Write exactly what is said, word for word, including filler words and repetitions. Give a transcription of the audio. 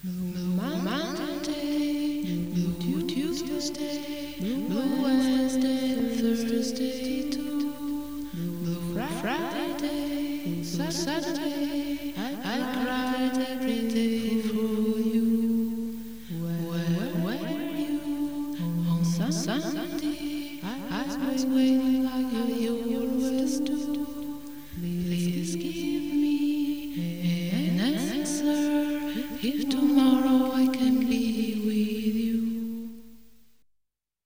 Monday, Blue Tuesday, Blue Wednesday, Thursday too, Blue Friday, Saturday. I cried every day for you. Where were you on Sunday?